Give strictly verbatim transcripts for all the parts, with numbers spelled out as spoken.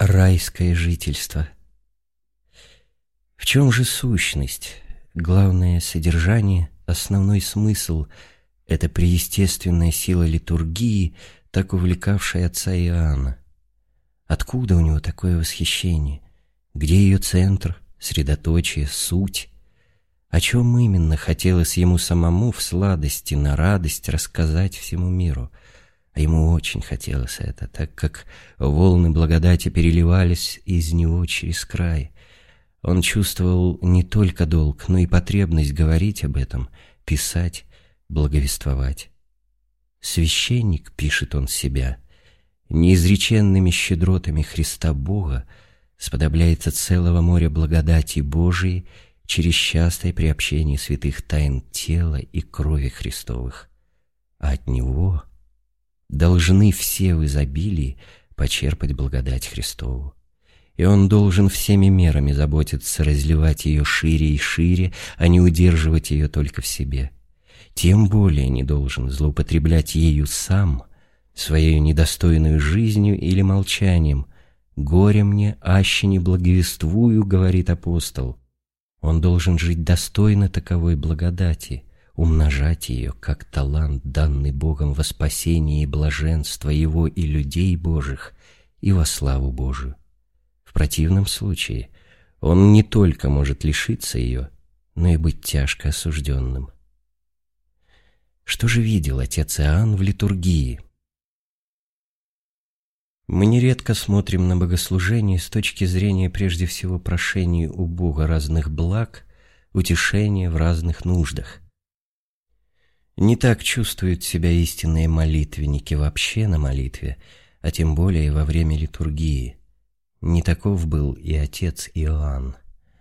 райское жительство. В чем же сущность, главное содержание, основной смысл — это преестественная сила литургии, так увлекавшая отца Иоанна? Откуда у него такое восхищение? Где ее центр, средоточие, суть? О чем именно хотелось ему самому в сладости на радость рассказать всему миру? А ему очень хотелось это, так как волны благодати переливались из него через край. Он чувствовал не только долг, но и потребность говорить об этом, писать, благовествовать. «Священник», — пишет он себя, — «неизреченными щедротами Христа Бога сподобляется целого моря благодати Божией через частое приобщение святых тайн тела и крови Христовых. А от Него должны все в изобилии почерпать благодать Христову. И Он должен всеми мерами заботиться разливать ее шире и шире, а не удерживать ее только в себе. Тем более не должен злоупотреблять ею сам, своей недостойную жизнью или молчанием. «Горе мне, аще не благовествую», — говорит апостол. Он должен жить достойно таковой благодати, умножать ее, как талант, данный Богом во спасение и блаженство Его и людей Божьих, и во славу Божию. В противном случае он не только может лишиться ее, но и быть тяжко осужденным. Что же видел отец Иоанн в литургии? Мы нередко смотрим на богослужение с точки зрения прежде всего прошения у Бога разных благ, утешения в разных нуждах. Не так чувствуют себя истинные молитвенники вообще на молитве, а тем более во время литургии. Не таков был и отец Иоанн.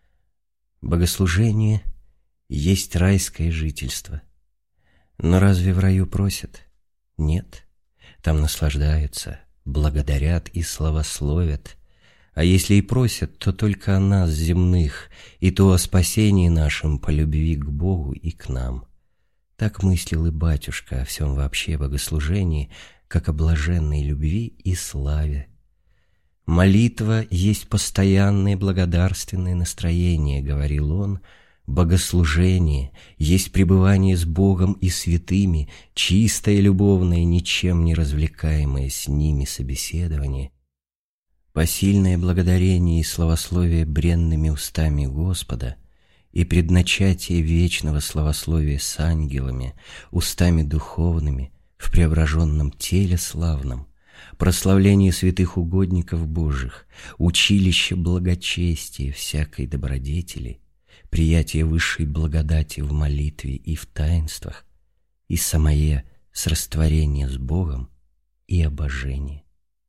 Богослужение есть райское жительство. Но разве в раю просят? Нет. Там наслаждаются, благодарят и славословят. А если и просят, то только о нас земных, и то о спасении нашем по любви к Богу и к нам. Так мыслил и батюшка о всем вообще богослужении, как о блаженной любви и славе. «Молитва есть постоянное благодарственное настроение», — говорил он. «Богослужение есть пребывание с Богом и святыми, чистое, любовное, ничем не развлекаемое с ними собеседование. Посильное благодарение и славословие бренными устами Господа и предначатие вечного славословия с ангелами, устами духовными, в преображенном теле славном, прославление святых угодников Божьих, училище благочестия всякой добродетели, приятие высшей благодати в молитве и в таинствах, и самое срастворение с Богом и обожение.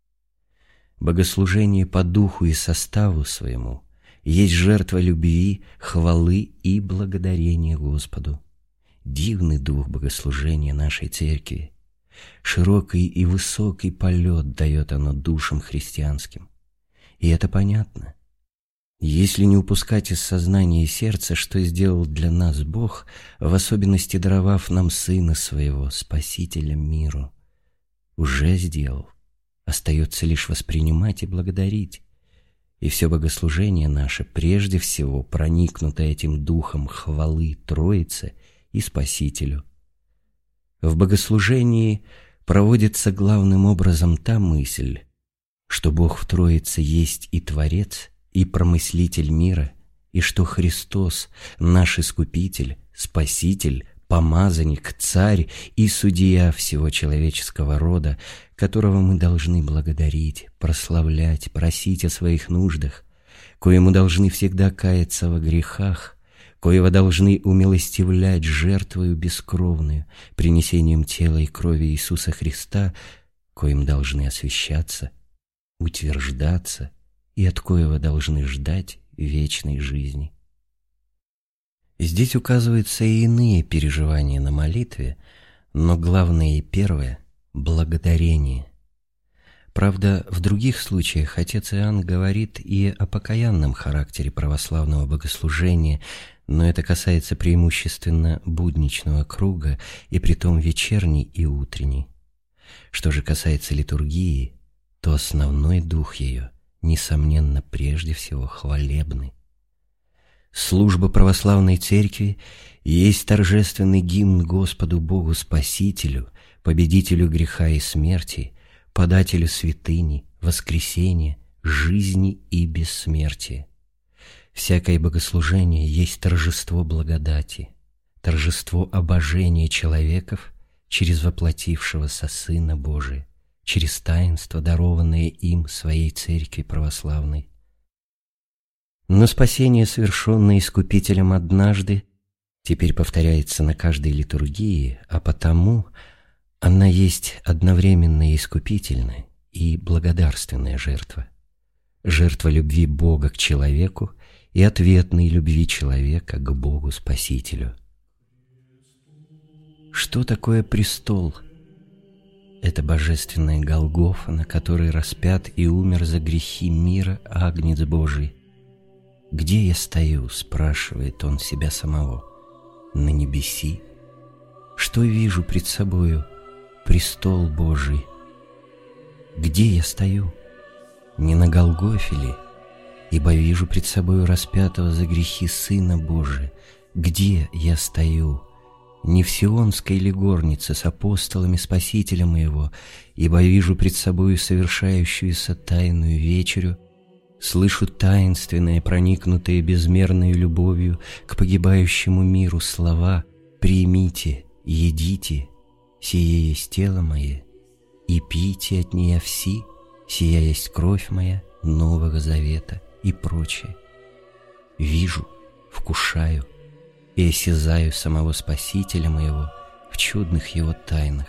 Богослужение по духу и составу своему есть жертва любви, хвалы и благодарения Господу. Дивный дух богослужения нашей церкви. Широкий и высокий полет дает оно душам христианским. И это понятно. Если не упускать из сознания и сердца, что сделал для нас Бог, в особенности даровав нам Сына Своего, Спасителя миру, уже сделал. Остается лишь воспринимать и благодарить. И все богослужение наше прежде всего проникнуто этим духом хвалы Троице и Спасителю. В богослужении проводится главным образом та мысль, что Бог в Троице есть и Творец, и Промыслитель мира, и что Христос, наш Искупитель, Спаситель, Помазанник, Царь и Судья всего человеческого рода, которого мы должны благодарить, прославлять, просить о своих нуждах, коему должны всегда каяться во грехах, коего должны умилостивлять жертвою бескровную, принесением тела и крови Иисуса Христа, коим должны освящаться, утверждаться и от коего должны ждать вечной жизни. Здесь указываются и иные переживания на молитве, но главное и первое — благодарение. Правда, в других случаях отец Иоанн говорит и о покаянном характере православного богослужения, но это касается преимущественно будничного круга, и притом вечерний и утренний. Что же касается литургии, то основной дух ее несомненно, прежде всего хвалебны. Служба православной церкви есть торжественный гимн Господу Богу Спасителю, победителю греха и смерти, подателю святыни, воскресения, жизни и бессмертия. Всякое богослужение есть торжество благодати, торжество обожения человеков через воплотившегося Сына Божия, через таинство, дарованное им своей Церкви православной. Но спасение, совершенное Искупителем однажды, теперь повторяется на каждой литургии, а потому она есть одновременно искупительная и благодарственная жертва. Жертва любви Бога к человеку и ответной любви человека к Богу Спасителю. Что такое престол? Это божественная Голгофа, на которой распят и умер за грехи мира Агнец Божий. «Где я стою?» — спрашивает он себя самого. «На небеси? Что вижу пред собою? Престол Божий. Где я стою? Не на Голгофе ли? Ибо вижу пред собою распятого за грехи Сына Божия. Где я стою? Не в сионской ли горнице с апостолами Спасителя моего, ибо вижу пред собою совершающуюся тайную вечерю, слышу таинственное, проникнутое безмерной любовью к погибающему миру слова: «Примите, едите, сие есть тело мое, и пейте от нее все, сия есть кровь моя Нового Завета» и прочее. Вижу, вкушаю и осязаю самого Спасителя моего в чудных его тайнах.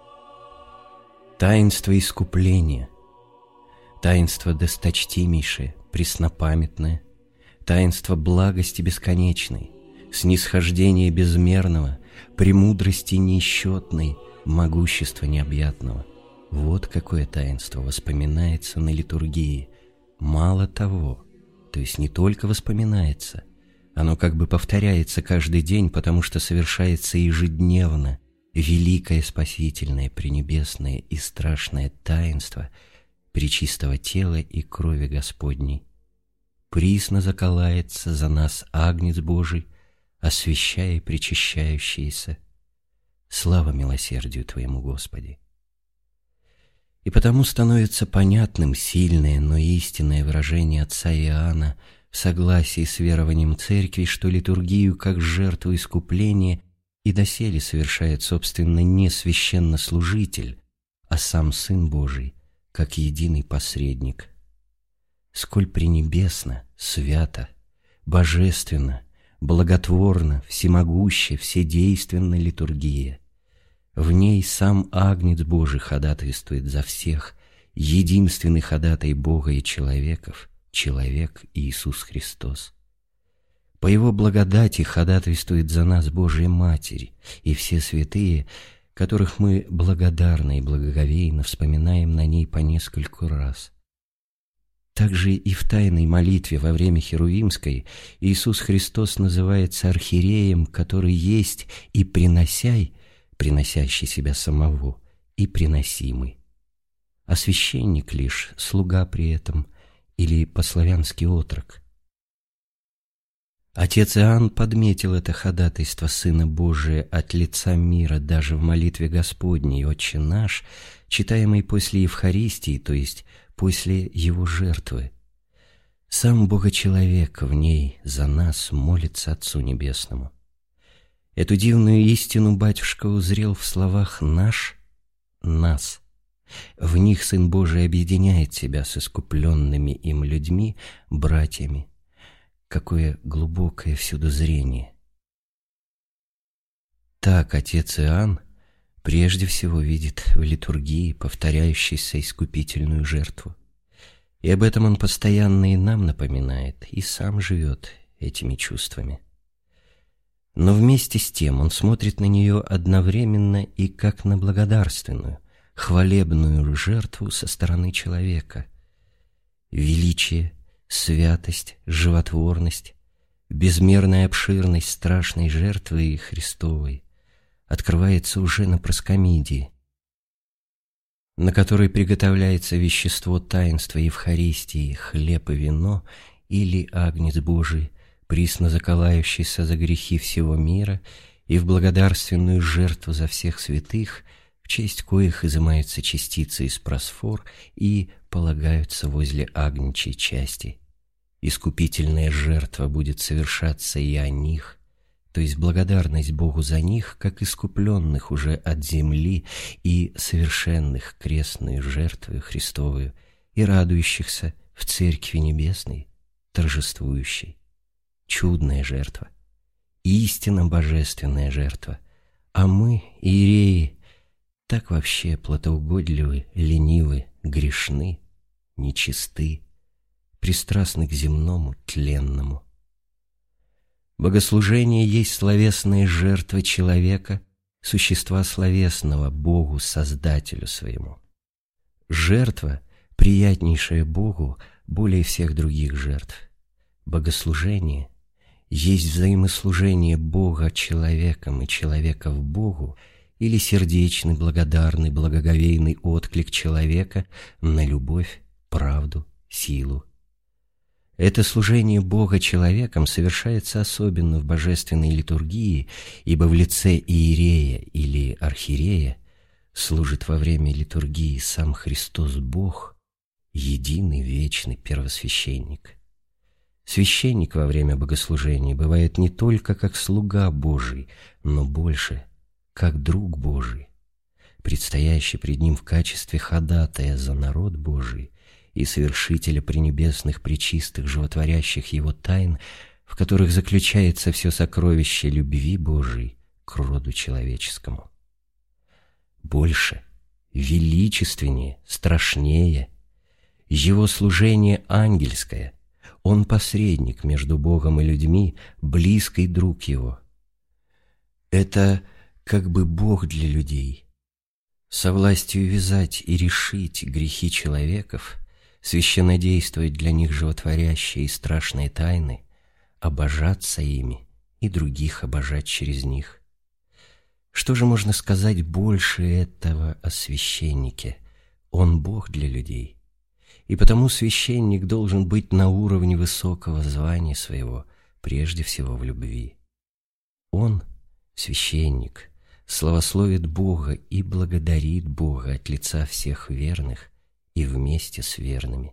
Таинство искупления, таинство досточтимейшее, преснопамятное, таинство благости бесконечной, снисхождения безмерного, премудрости несчетной, могущества необъятного. Вот какое таинство воспоминается на литургии. Мало того, то есть не только воспоминается, оно как бы повторяется каждый день, потому что совершается ежедневно великое спасительное, пренебесное и страшное таинство пречистого тела и крови Господней. Присно заколается за нас Агнец Божий, освящая и причащающийся. Слава милосердию Твоему, Господи! И потому становится понятным сильное, но истинное выражение отца Иоанна в согласии с верованием Церкви, что литургию как жертву искупления и доселе совершает, собственно, не священнослужитель, а сам Сын Божий, как единый посредник. Сколь пренебесно, свято, божественно, благотворно, всемогуще, вседейственна литургия. В ней сам Агнец Божий ходатайствует за всех, единственный ходатай Бога и человеков, человек Иисус Христос. По Его благодати ходатайствует за нас Божья Матерь и все святые, которых мы благодарно и благоговейно вспоминаем на ней по нескольку раз. Также и в тайной молитве во время Херувимской Иисус Христос называется архиереем, который есть и приносяй, приносящий себя самого, и приносимый. А священник лишь слуга при этом, или по-славянски отрок. Отец Иоанн подметил это ходатайство Сына Божия от лица мира даже в молитве Господней «Отче наш», читаемой после Евхаристии, то есть после Его жертвы. Сам Бога-человек в ней за нас молится Отцу Небесному. Эту дивную истину батюшка узрел в словах «наш», «нас». В них Сын Божий объединяет себя с искупленными им людьми, братьями. Какое глубокое всюду зрение! Так отец Иоанн прежде всего видит в литургии повторяющуюся искупительную жертву. И об этом он постоянно и нам напоминает, и сам живет этими чувствами. Но вместе с тем он смотрит на нее одновременно и как на благодарственную, хвалебную жертву со стороны человека. Величие, святость, животворность, безмерная обширность страшной жертвы Христовой открывается уже на проскомидии. на которой приготовляется вещество таинства Евхаристии, хлеб и вино, или Агнец Божий, присно заколающийся за грехи всего мира, и в благодарственную жертву за всех святых, в честь коих изымаются частицы из просфор и полагаются возле агнчей части. Искупительная жертва будет совершаться и о них, то есть благодарность Богу за них, как искупленных уже от земли и совершенных крестную жертвою Христовую, и радующихся в Церкви Небесной, торжествующей. Чудная жертва, истинно божественная жертва, а мы, иереи, так вообще плотоугодливы, ленивы, грешны, нечисты, пристрастны к земному, тленному. Богослужение есть словесная жертва человека, существа словесного Богу, Создателю своему. Жертва, приятнейшая Богу более всех других жертв. Богослужение есть взаимослужение Бога человеком и человека в Богу, или сердечный, благодарный, благоговейный отклик человека на любовь, правду, силу. Это служение Бога человеком совершается особенно в божественной литургии, ибо в лице иерея или архиерея служит во время литургии сам Христос Бог, единый вечный первосвященник. Священник во время богослужения бывает не только как слуга Божий, но больше как друг Божий, предстоящий пред Ним в качестве ходатая за народ Божий и совершителя пренебесных, пречистых, животворящих Его тайн, в которых заключается все сокровище любви Божией к роду человеческому. Больше, величественнее, страшнее, Его служение ангельское, Он посредник между Богом и людьми, близкий друг Его. Это как бы Бог для людей, со властью вязать и решить грехи человеков, священнодействовать для них животворящие и страшные тайны, обожаться ими и других обожать через них. Что же можно сказать больше этого о священнике? Он Бог для людей, и потому священник должен быть на уровне высокого звания своего, прежде всего в любви. Он, священник, славословит Бога и благодарит Бога от лица всех верных и вместе с верными.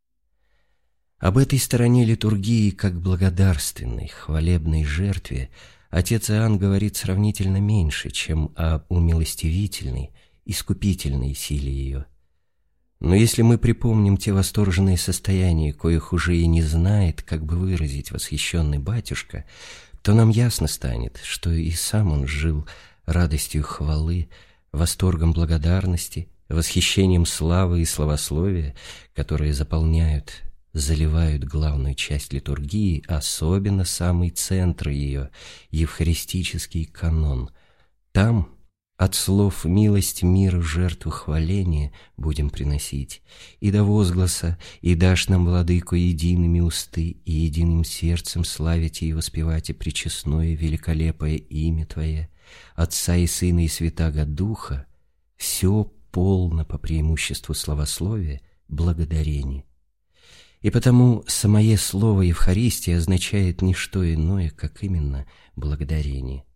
Об этой стороне литургии, как благодарственной, хвалебной жертве, отец Иоанн говорит сравнительно меньше, чем о умилостивительной, искупительной силе ее. Но если мы припомним те восторженные состояния, коих уже и не знает, как бы выразить восхищенный батюшка, то нам ясно станет, что и сам он жил радостью хвалы, восторгом благодарности, восхищением славы и славословия, которые заполняют, заливают главную часть литургии, особенно самый центр ее, евхаристический канон. Там от слов «милость, мир, жертву, хваление» будем приносить, и до возгласа «и дашь нам, владыко, едиными усты и единым сердцем славить и воспевать и пречестное великолепое имя Твое, Отца и Сына и Святаго Духа», все полно по преимуществу славословия, благодарение. И потому самое слово Евхаристия означает не что иное, как именно благодарение.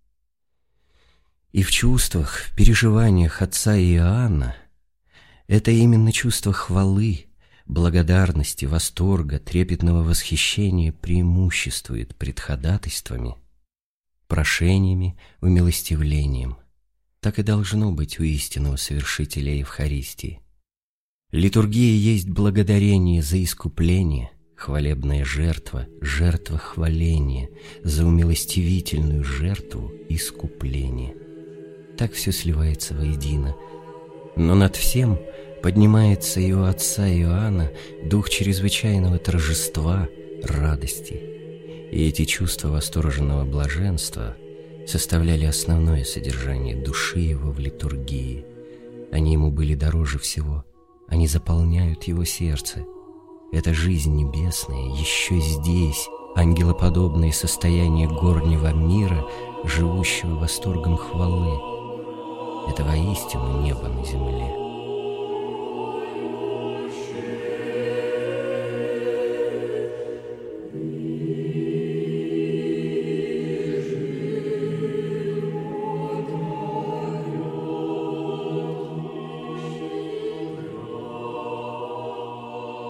И в чувствах, в переживаниях отца Иоанна это именно чувство хвалы, благодарности, восторга, трепетного восхищения преимуществует пред ходатайствами, прошениями, умилостивлением. Так и должно быть у истинного совершителя Евхаристии. Литургия есть благодарение за искупление, хвалебная жертва, жертва хваления, за умилостивительную жертву искупление. Так все сливается воедино. Но над всем поднимается и у отца Иоанна дух чрезвычайного торжества, радости. И эти чувства восторженного блаженства составляли основное содержание души его в литургии. Они ему были дороже всего, они заполняют его сердце. Это жизнь небесная, еще здесь, ангелоподобное состояние горнего мира, живущего восторгом хвалы. Это воистину небо на земле.